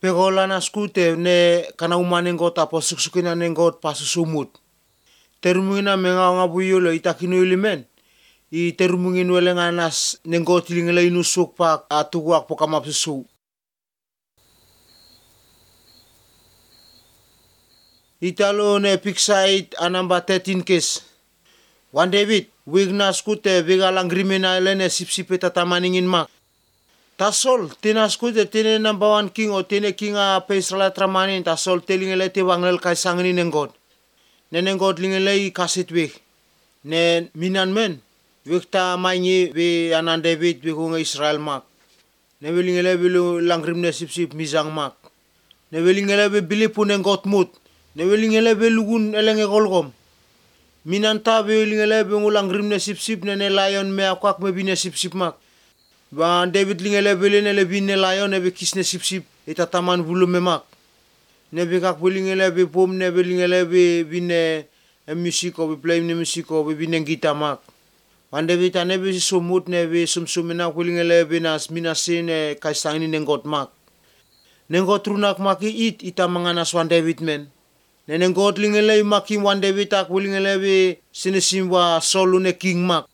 Pegola na skute ne kana umane ngot apo suksukina ne ngot pasusumut. Terumina menga nga buyolo itakino ilimen. I terumungin wele nga nas ne ngot ilingela inusuk pak atuguak po kamapsusu. Italo ne piksait anamba 13 case. Wan David, wig na skute bigalang grimena elene sipsipe tatamaningin mak. Tasol tinaskute tine number 1 king o tine king a Israel tramanin tasol telingele te wangel kai sangini nengot. Nenengot lingele I kasitwik. Ne minan men wikta mainyi we anan David wikunga Israel mak. Ne welingele bilu langrimne sipsip mizang mak. Ne welingele be bilipun nengot mut. Ne welingele be lugun elenge golgom. Minan ta be welingele be ngulang rimne sipsip ne lion me akwak me bine sipsip mak. Ba David lingele belene le binne layon ne be kisne sipsip itataman bulu memak. Ne be kak belingele be pom ne belingele be binne musiko be play ne musiko be binne gita mak. Wan David ane be sumut ne be sumsumina belingele be nas minasine kaisangini nengot mak. Nengot runak maki ita manganas Wan David men. Ne nengot lingele makim Wan David ak belingele be sinesimwa solu ne king mak.